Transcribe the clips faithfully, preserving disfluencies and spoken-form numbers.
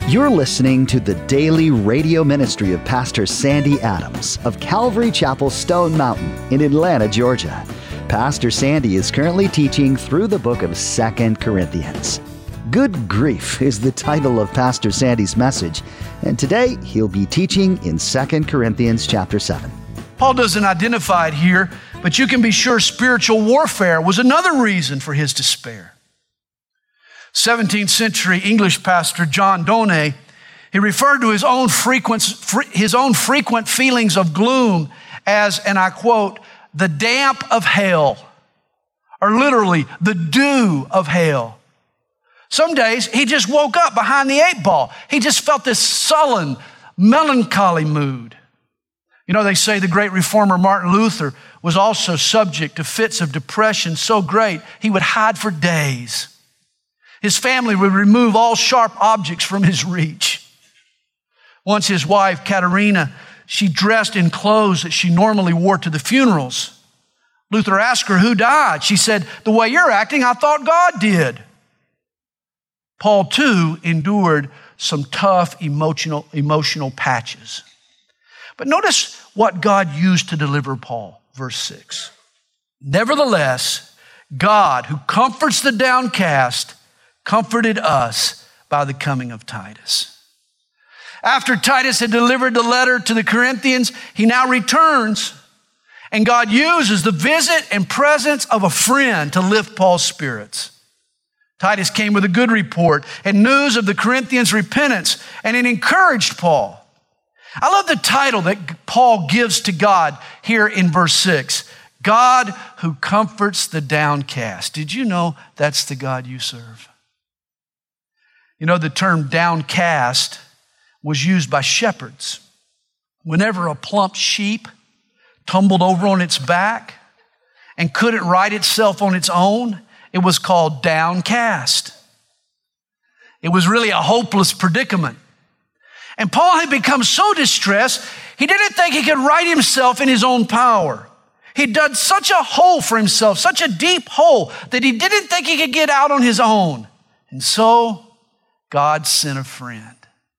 You're listening to the daily radio ministry of Pastor Sandy Adams of Calvary Chapel, Stone Mountain in Atlanta, Georgia. Pastor Sandy is currently teaching through the book of Second Corinthians. Good Grief is the title of Pastor Sandy's message, and today he'll be teaching in Second Corinthians chapter seven. Paul doesn't identify it here, but you can be sure spiritual warfare was another reason for his despair. seventeenth century English pastor John Donne, he referred to his own frequent, his own frequent feelings of gloom as, and I quote, the damp of hell, or literally the dew of hell. Some days he just woke up behind the eight ball. He just felt this sullen, melancholy mood. You know, they say the great reformer Martin Luther was also subject to fits of depression so great he would hide for days. His family would remove all sharp objects from his reach. Once his wife, Katerina, she dressed in clothes that she normally wore to the funerals. Luther asked her, who died? She said, the way you're acting, I thought God did. Paul, too, endured some tough emotional, emotional patches. But notice what God used to deliver Paul, verse six. Nevertheless, God, who comforts the downcast, comforted us by the coming of Titus. After Titus had delivered the letter to the Corinthians, he now returns, and God uses the visit and presence of a friend to lift Paul's spirits. Titus came with a good report and news of the Corinthians' repentance, and it encouraged Paul. I love the title that Paul gives to God here in verse six. God who comforts the downcast. Did you know that's the God you serve? You know, the term downcast was used by shepherds. Whenever a plump sheep tumbled over on its back and couldn't right itself on its own, it was called downcast. It was really a hopeless predicament. And Paul had become so distressed, he didn't think he could right himself in his own power. He'd dug such a hole for himself, such a deep hole, that he didn't think he could get out on his own. And so God sent a friend.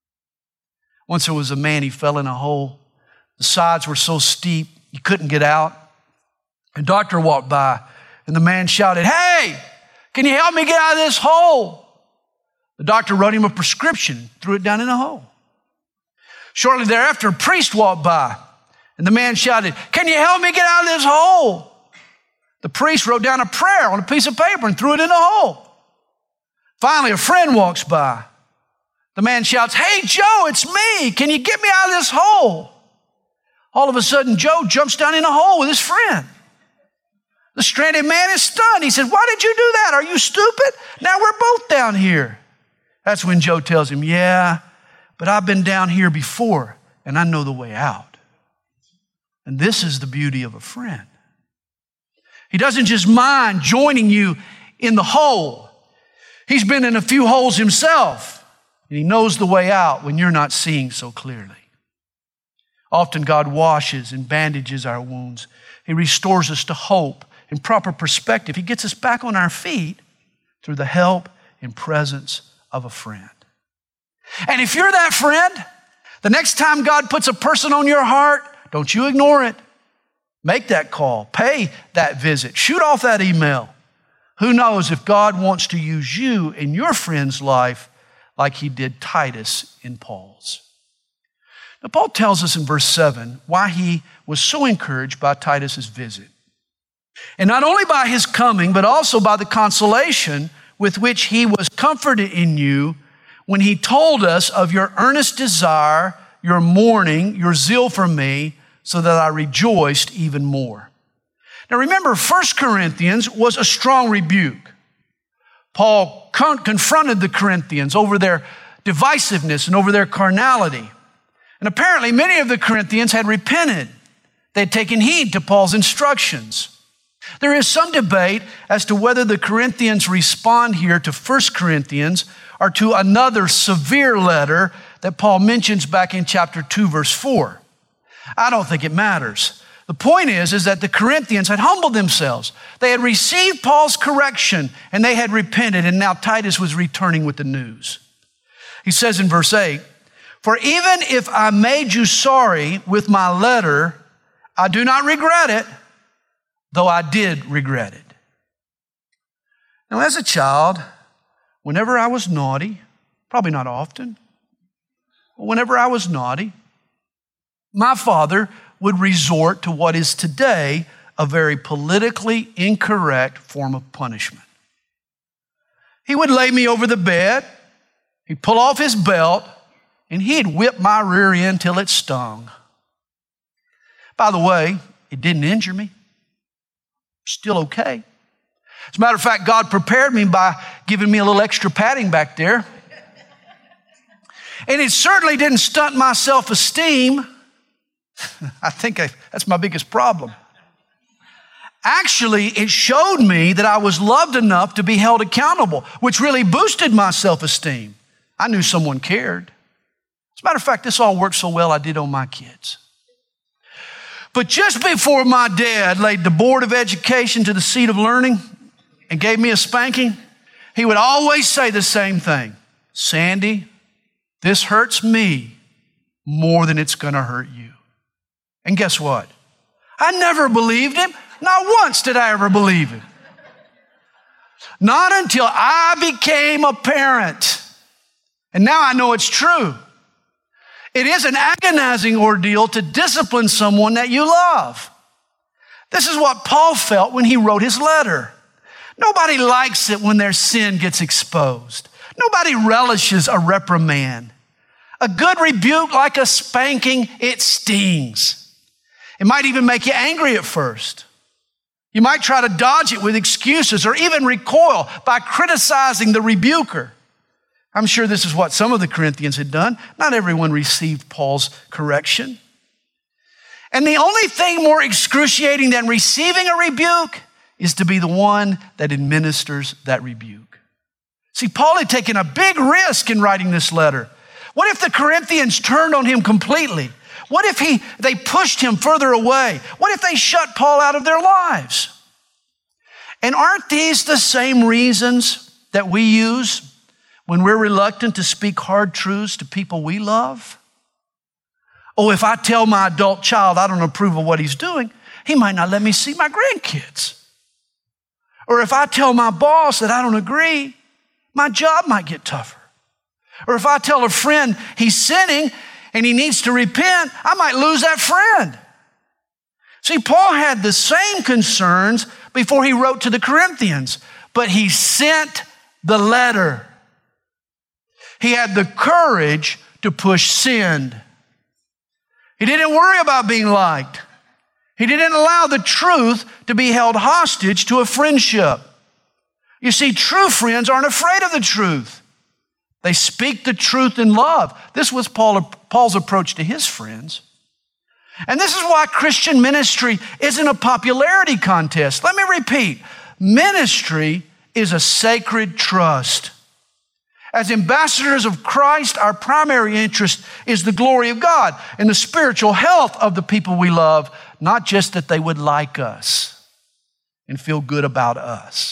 Once there was a man, he fell in a hole. The sides were so steep, he couldn't get out. A doctor walked by, and the man shouted, hey, can you help me get out of this hole? The doctor wrote him a prescription, threw it down in the hole. Shortly thereafter, a priest walked by, and the man shouted, can you help me get out of this hole? The priest wrote down a prayer on a piece of paper and threw it in the hole. Finally, a friend walks by. The man shouts, hey, Joe, it's me. Can you get me out of this hole? All of a sudden, Joe jumps down in a hole with his friend. The stranded man is stunned. He said, why did you do that? Are you stupid? Now we're both down here. That's when Joe tells him, yeah, but I've been down here before, and I know the way out. And this is the beauty of a friend. He doesn't just mind joining you in the hole. He's been in a few holes himself, and he knows the way out when you're not seeing so clearly. Often God washes and bandages our wounds. He restores us to hope and proper perspective. He gets us back on our feet through the help and presence of a friend. And if you're that friend, the next time God puts a person on your heart, don't you ignore it. Make that call. Pay that visit. Shoot off that email. Who knows if God wants to use you in your friend's life like he did Titus in Paul's. Now, Paul tells us in verse seven why he was so encouraged by Titus's visit. And not only by his coming, but also by the consolation with which he was comforted in you when he told us of your earnest desire, your mourning, your zeal for me, so that I rejoiced even more. Now remember, First Corinthians was a strong rebuke. Paul con- confronted the Corinthians over their divisiveness and over their carnality. And apparently many of the Corinthians had repented. They had taken heed to Paul's instructions. There is some debate as to whether the Corinthians respond here to First Corinthians or to another severe letter that Paul mentions back in chapter two, verse four. I don't think it matters. The point is, is that the Corinthians had humbled themselves. They had received Paul's correction and they had repented, and now Titus was returning with the news. He says in verse eight, "For even if I made you sorry with my letter, I do not regret it, though I did regret it." Now, as a child, whenever I was naughty, probably not often, but whenever I was naughty, my father would resort to what is today a very politically incorrect form of punishment. He would lay me over the bed, he'd pull off his belt, and he'd whip my rear end till it stung. By the way, it didn't injure me. Still okay. As a matter of fact, God prepared me by giving me a little extra padding back there. And it certainly didn't stunt my self-esteem. I think I, that's my biggest problem. Actually, it showed me that I was loved enough to be held accountable, which really boosted my self-esteem. I knew someone cared. As a matter of fact, this all worked so well I did on my kids. But just before my dad laid the board of education to the seat of learning and gave me a spanking, he would always say the same thing. "Sandy, this hurts me more than it's going to hurt you." And guess what? I never believed him. Not once did I ever believe him. Not until I became a parent. And now I know it's true. It is an agonizing ordeal to discipline someone that you love. This is what Paul felt when he wrote his letter. Nobody likes it when their sin gets exposed. Nobody relishes a reprimand. A good rebuke, like a spanking, it stings. It might even make you angry at first. You might try to dodge it with excuses or even recoil by criticizing the rebuker. I'm sure this is what some of the Corinthians had done. Not everyone received Paul's correction. And the only thing more excruciating than receiving a rebuke is to be the one that administers that rebuke. See, Paul had taken a big risk in writing this letter. What if the Corinthians turned on him completely? What if he, they pushed him further away? What if they shut Paul out of their lives? And aren't these the same reasons that we use when we're reluctant to speak hard truths to people we love? Oh, if I tell my adult child I don't approve of what he's doing, he might not let me see my grandkids. Or if I tell my boss that I don't agree, my job might get tougher. Or if I tell a friend he's sinning and he needs to repent, I might lose that friend. See, Paul had the same concerns before he wrote to the Corinthians, but he sent the letter. He had the courage to push sin. He didn't worry about being liked. He didn't allow the truth to be held hostage to a friendship. You see, true friends aren't afraid of the truth. They speak the truth in love. This was Paul, Paul's approach to his friends. And this is why Christian ministry isn't a popularity contest. Let me repeat. Ministry is a sacred trust. As ambassadors of Christ, our primary interest is the glory of God and the spiritual health of the people we love, not just that they would like us and feel good about us.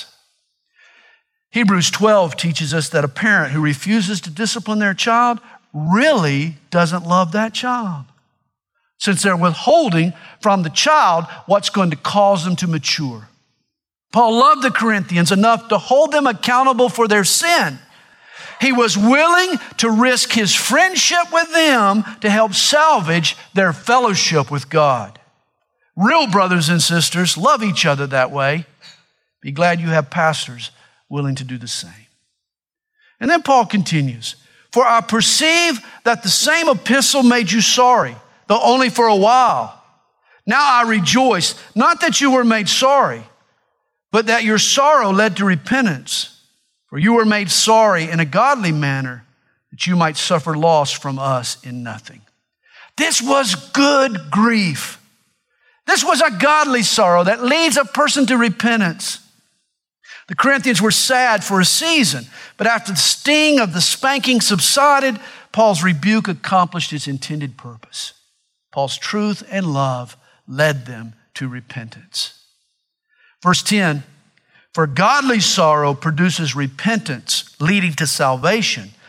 Hebrews twelve teaches us that a parent who refuses to discipline their child really doesn't love that child, since they're withholding from the child what's going to cause them to mature. Paul loved the Corinthians enough to hold them accountable for their sin. He was willing to risk his friendship with them to help salvage their fellowship with God. Real brothers and sisters love each other that way. Be glad you have pastors willing to do the same. And then Paul continues, "For I perceive that the same epistle made you sorry, though only for a while. Now I rejoice, not that you were made sorry, but that your sorrow led to repentance. For you were made sorry in a godly manner, that you might suffer loss from us in nothing." This was good grief. This was a godly sorrow that leads a person to repentance. The Corinthians were sad for a season, but after the sting of the spanking subsided, Paul's rebuke accomplished its intended purpose. Paul's truth and love led them to repentance. Verse ten, "For godly sorrow produces repentance, leading to salvation,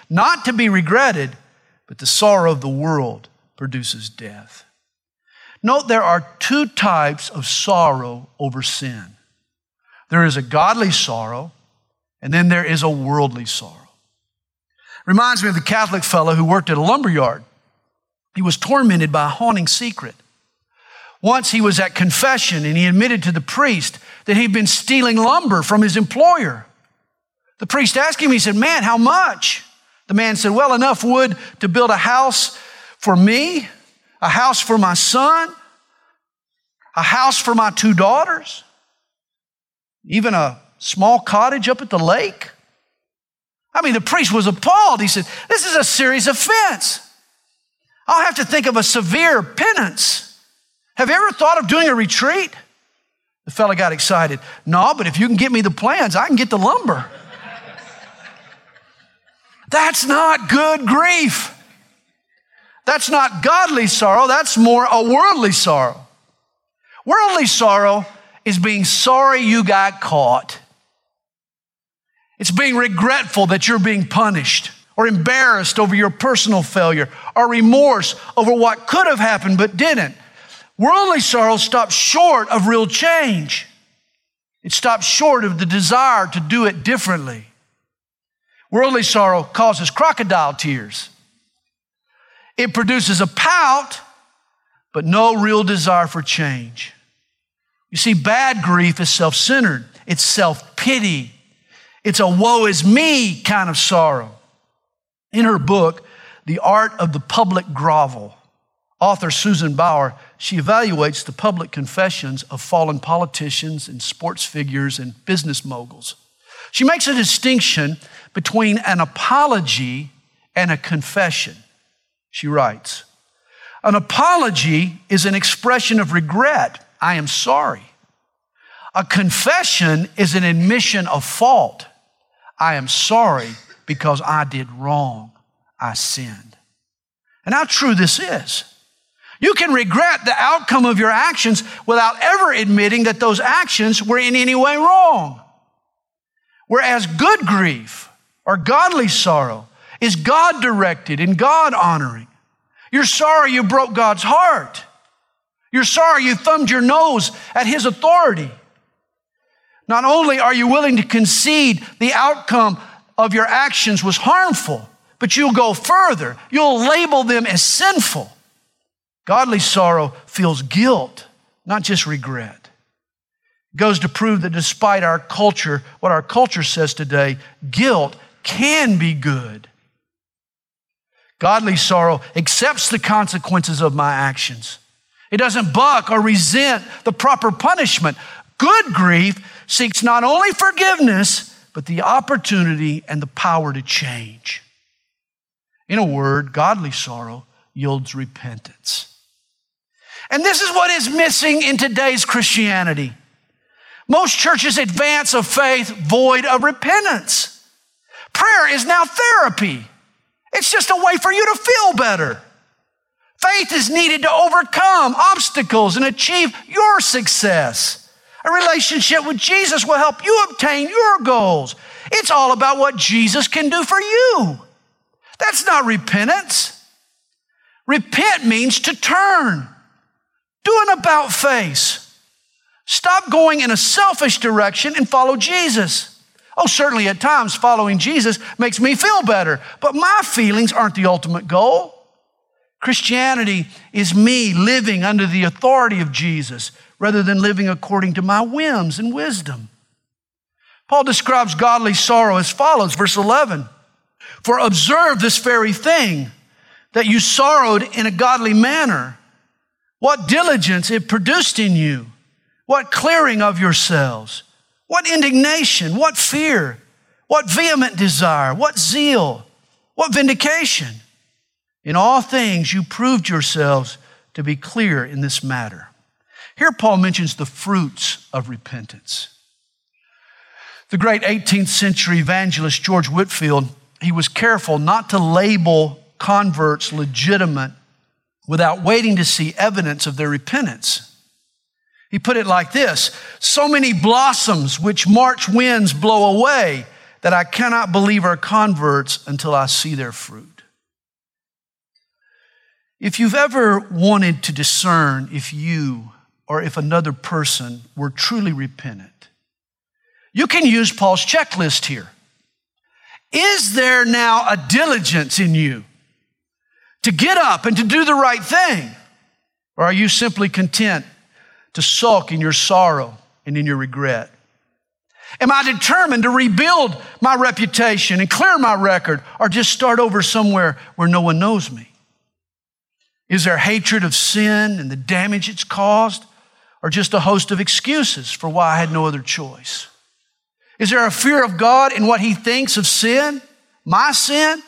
not to be regretted, but the sorrow of the world produces death. Note there are two types of sorrow over sin. There is a godly sorrow, and then there is a worldly sorrow. Reminds me of the Catholic fellow who worked at a lumber yard. He was tormented by a haunting secret. Once he was at confession and he admitted to the priest that he'd been stealing lumber from his employer. The priest asked him, he said, "Man, how much?" The man said, "Well, enough wood to build a house for me, a house for my son, a house for my two daughters, even a small cottage up at the lake." I mean, the priest was appalled. He said, "This is a serious offense. I'll have to think of a severe penance. Have you ever thought of doing a retreat?" The fellow got excited. "No, but if you can get me the plans, I can get the lumber." That's not good grief. That's not godly sorrow. That's more a worldly sorrow. Worldly sorrow is being sorry you got caught. It's being regretful that you're being punished, or embarrassed over your personal failure, or remorse over what could have happened but didn't. Worldly sorrow stops short of real change. It stops short of the desire to do it differently. Worldly sorrow causes crocodile tears. It produces a pout, but no real desire for change. You see, bad grief is self-centered. It's self-pity. It's a woe is me kind of sorrow. In her book, The Art of the Public Grovel, author Susan Bauer, she evaluates the public confessions of fallen politicians and sports figures and business moguls. She makes a distinction between an apology and a confession. She writes, "An apology is an expression of regret. I am sorry. A confession is an admission of fault. I am sorry because I did wrong. I sinned." And how true this is. You can regret the outcome of your actions without ever admitting that those actions were in any way wrong. Whereas good grief or godly sorrow is God-directed and God-honoring. You're sorry you broke God's heart. You're sorry you thumbed your nose at His authority. Not only are you willing to concede the outcome of your actions was harmful, but you'll go further. You'll label them as sinful. Godly sorrow feels guilt, not just regret. It goes to prove that despite our culture, what our culture says today, guilt can be good. Godly sorrow accepts the consequences of my actions. It doesn't buck or resent the proper punishment. Good grief seeks not only forgiveness, but the opportunity and the power to change. In a word, godly sorrow yields repentance. And this is what is missing in today's Christianity. Most churches advance a faith void of repentance. Prayer is now therapy. It's just a way for you to feel better. Faith is needed to overcome obstacles and achieve your success. A relationship with Jesus will help you obtain your goals. It's all about what Jesus can do for you. That's not repentance. Repent means to turn. Do an about face. Stop going in a selfish direction and follow Jesus. Oh, certainly at times following Jesus makes me feel better, but my feelings aren't the ultimate goal. Christianity is me living under the authority of Jesus rather than living according to my whims and wisdom. Paul describes godly sorrow as follows, verse eleven. "For observe this very thing, that you sorrowed in a godly manner. What diligence it produced in you. What clearing of yourselves. What indignation, what fear, what vehement desire, what zeal, what vindication. In all things you proved yourselves to be clear in this matter." Here Paul mentions the fruits of repentance. The great eighteenth century evangelist George Whitefield, he was careful not to label converts legitimate without waiting to see evidence of their repentance. He put it like this: "So many blossoms which March winds blow away that I cannot believe are converts until I see their fruit. If you've ever wanted to discern if you or if another person were truly repentant, you can use Paul's checklist here. Is there now a diligence in you to get up and to do the right thing? Or are you simply content to sulk in your sorrow and in your regret? Am I determined to rebuild my reputation and clear my record, or just start over somewhere where no one knows me? Is there hatred of sin and the damage it's caused, or just a host of excuses for why I had no other choice? Is there a fear of God in what He thinks of sin, my sin?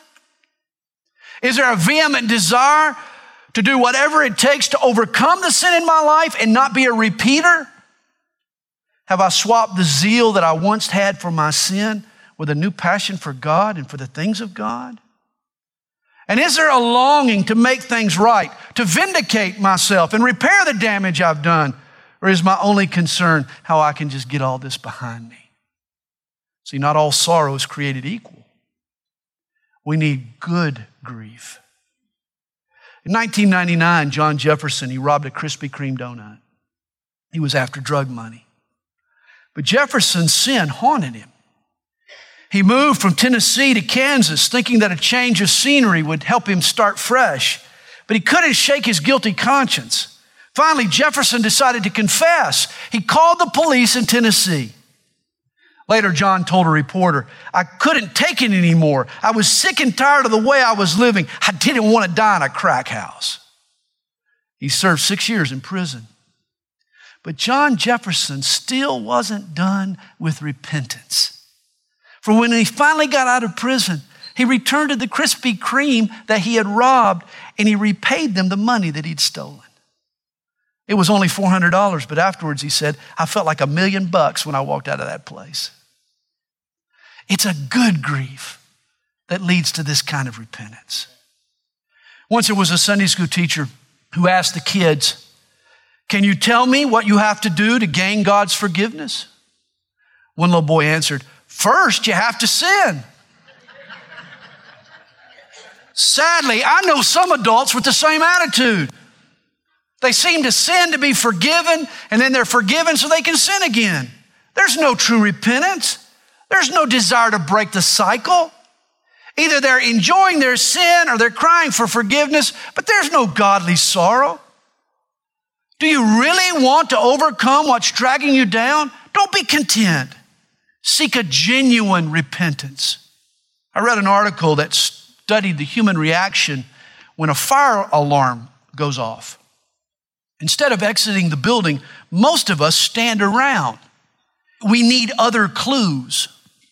Is there a vehement desire to do whatever it takes to overcome the sin in my life and not be a repeater? Have I swapped the zeal that I once had for my sin with a new passion for God and for the things of God? And is there a longing to make things right, to vindicate myself and repair the damage I've done? Or is my only concern how I can just get all this behind me? See, not all sorrow is created equal. We need good grief. In nineteen ninety-nine, John Jefferson, he robbed a Krispy Kreme donut. He was after drug money. But Jefferson's sin haunted him. He moved from Tennessee to Kansas thinking that a change of scenery would help him start fresh, but he couldn't shake his guilty conscience. Finally, Jefferson decided to confess. He called the police in Tennessee. Later, John told a reporter, I couldn't take it anymore. I was sick and tired of the way I was living. I didn't want to die in a crack house. He served six years in prison. But John Jefferson still wasn't done with repentance. For when he finally got out of prison, he returned to the Krispy Kreme that he had robbed, and he repaid them the money that he'd stolen. It was only four hundred dollars, but afterwards he said, I felt like a million bucks when I walked out of that place. It's a good grief that leads to this kind of repentance. Once there was a Sunday school teacher who asked the kids, can you tell me what you have to do to gain God's forgiveness? One little boy answered, first you have to sin. Sadly, I know some adults with the same attitude. They seem to sin to be forgiven, and then they're forgiven so they can sin again. There's no true repentance. There's no desire to break the cycle. Either they're enjoying their sin or they're crying for forgiveness, but there's no godly sorrow. Do you really want to overcome what's dragging you down? Don't be content. Seek a genuine repentance. I read an article that studied the human reaction when a fire alarm goes off. Instead of exiting the building, most of us stand around. We need other clues.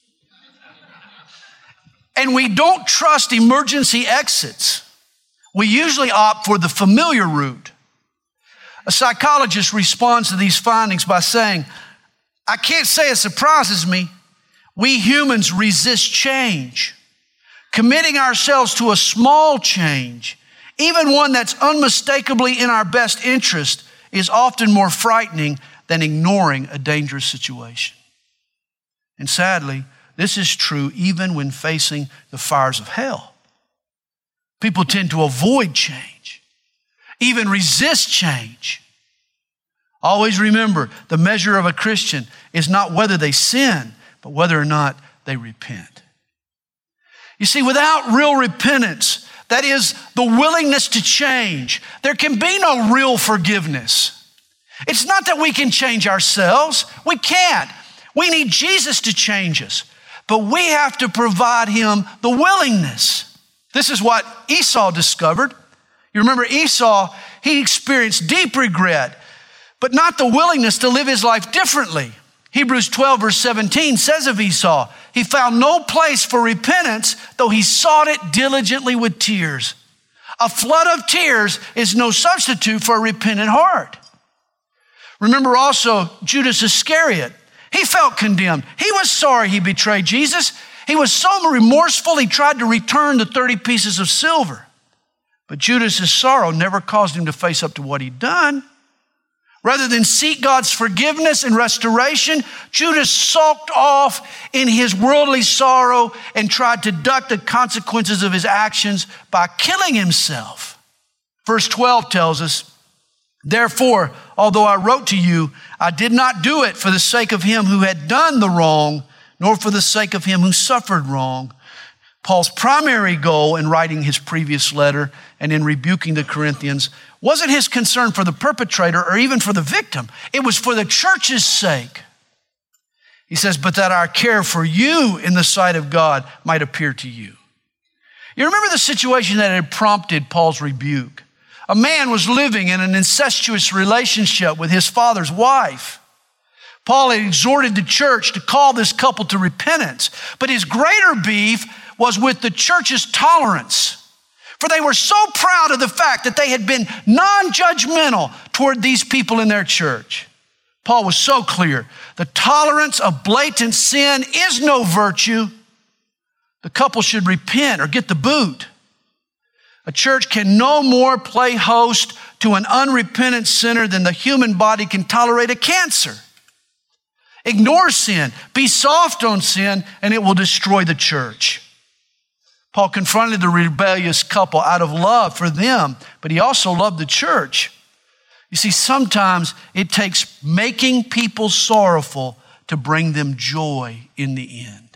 And we don't trust emergency exits. We usually opt for the familiar route. A psychologist responds to these findings by saying, I can't say it surprises me. We humans resist change. Committing ourselves to a small change, even one that's unmistakably in our best interest, is often more frightening than ignoring a dangerous situation. And sadly, this is true even when facing the fires of hell. People tend to avoid change, even resist change. Always remember, the measure of a Christian is not whether they sin, but whether or not they repent. You see, without real repentance, that is the willingness to change, there can be no real forgiveness. It's not that we can change ourselves. We can't. We need Jesus to change us, but we have to provide him the willingness. This is what Esau discovered. You remember Esau, he experienced deep regret, but not the willingness to live his life differently. Hebrews twelve verse seventeen says of Esau, he found no place for repentance, though he sought it diligently with tears. A flood of tears is no substitute for a repentant heart. Remember also Judas Iscariot. He felt condemned. He was sorry he betrayed Jesus. He was so remorseful he tried to return the thirty pieces of silver. But Judas's sorrow never caused him to face up to what he'd done. Rather than seek God's forgiveness and restoration, Judas sulked off in his worldly sorrow and tried to duck the consequences of his actions by killing himself. Verse twelve tells us, therefore, although I wrote to you, I did not do it for the sake of him who had done the wrong, nor for the sake of him who suffered wrong. Paul's primary goal in writing his previous letter and in rebuking the Corinthians wasn't his concern for the perpetrator or even for the victim. It was for the church's sake. He says, but that our care for you in the sight of God might appear to you. You remember the situation that had prompted Paul's rebuke? A man was living in an incestuous relationship with his father's wife. Paul had exhorted the church to call this couple to repentance, but his greater beef was with the church's tolerance. For they were so proud of the fact that they had been non-judgmental toward these people in their church. Paul was so clear. The tolerance of blatant sin is no virtue. The couple should repent or get the boot. A church can no more play host to an unrepentant sinner than the human body can tolerate a cancer. Ignore sin, be soft on sin, and it will destroy the church. Paul confronted the rebellious couple out of love for them, but he also loved the church. You see, sometimes it takes making people sorrowful to bring them joy in the end.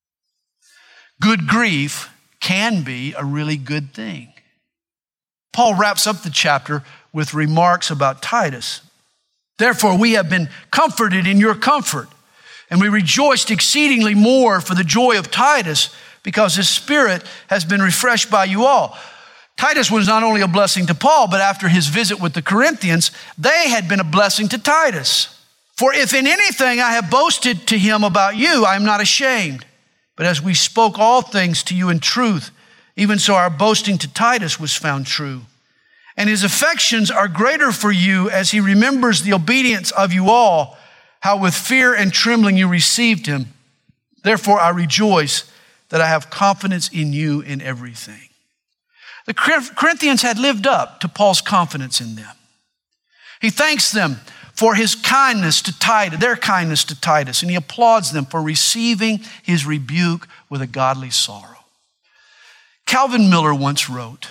Good grief can be a really good thing. Paul wraps up the chapter with remarks about Titus. Therefore, we have been comforted in your comfort, and we rejoiced exceedingly more for the joy of Titus, because his spirit has been refreshed by you all. Titus was not only a blessing to Paul, but after his visit with the Corinthians, they had been a blessing to Titus. For if in anything I have boasted to him about you, I am not ashamed. But as we spoke all things to you in truth, even so our boasting to Titus was found true. And his affections are greater for you as he remembers the obedience of you all, how with fear and trembling you received him. Therefore I rejoice that I have confidence in you in everything. The Corinthians had lived up to Paul's confidence in them. He thanks them for his kindness to Titus, their kindness to Titus, and he applauds them for receiving his rebuke with a godly sorrow. Calvin Miller once wrote,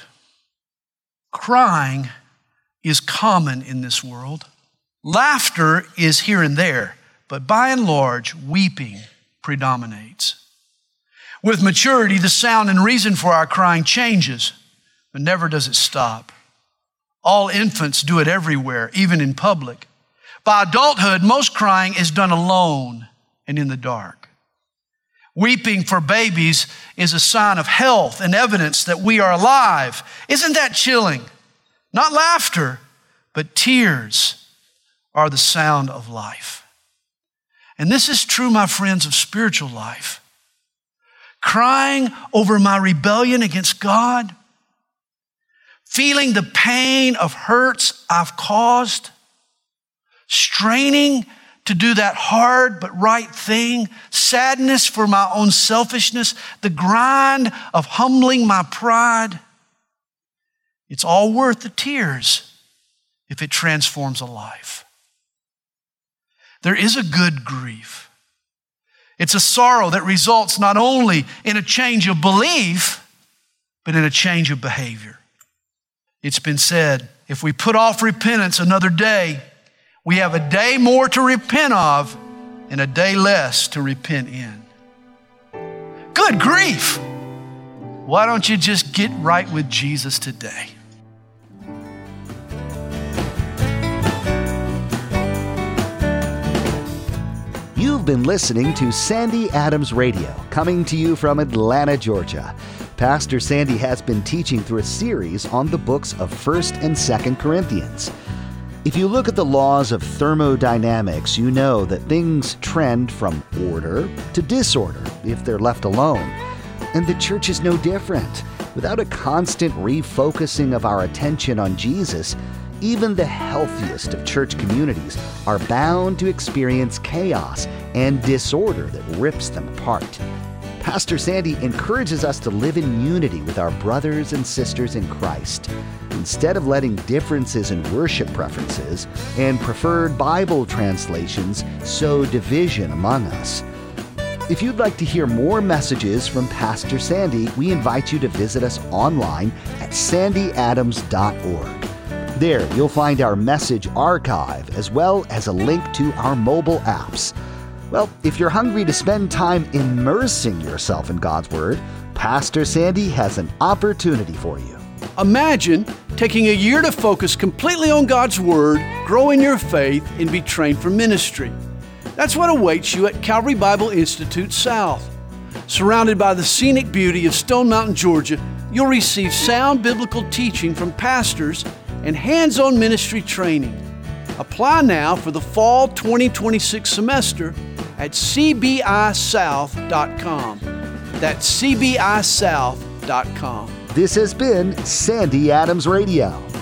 crying is common in this world. Laughter is here and there, but by and large, weeping predominates. With maturity, the sound and reason for our crying changes, but never does it stop. All infants do it everywhere, even in public. By adulthood, most crying is done alone and in the dark. Weeping for babies is a sign of health and evidence that we are alive. Isn't that chilling? Not laughter, but tears are the sound of life. And this is true, my friends, of spiritual life. Crying over my rebellion against God, feeling the pain of hurts I've caused, straining to do that hard but right thing, sadness for my own selfishness, the grind of humbling my pride. It's all worth the tears if it transforms a life. There is a good grief. It's a sorrow that results not only in a change of belief, but in a change of behavior. It's been said, if we put off repentance another day, we have a day more to repent of and a day less to repent in. Good grief! Why don't you just get right with Jesus today? You've been listening to Sandy Adams Radio, coming to you from Atlanta, Georgia. Pastor Sandy has been teaching through a series on the books of First and Second Corinthians. If you look at the laws of thermodynamics, you know that things trend from order to disorder if they're left alone. And the church is no different. Without a constant refocusing of our attention on Jesus, even the healthiest of church communities are bound to experience chaos and disorder that rips them apart. Pastor Sandy encourages us to live in unity with our brothers and sisters in Christ, instead of letting differences in worship preferences and preferred Bible translations sow division among us. If you'd like to hear more messages from Pastor Sandy, we invite you to visit us online at sandy adams dot org. There, you'll find our message archive as well as a link to our mobile apps. Well, if you're hungry to spend time immersing yourself in God's Word, Pastor Sandy has an opportunity for you. Imagine taking a year to focus completely on God's Word, grow in your faith, and be trained for ministry. That's what awaits you at Calvary Bible Institute South. Surrounded by the scenic beauty of Stone Mountain, Georgia, you'll receive sound biblical teaching from pastors and hands-on ministry training. Apply now for the fall twenty twenty-six semester at c b i south dot com. That's c b i south dot com. This has been Sandy Adams Radio.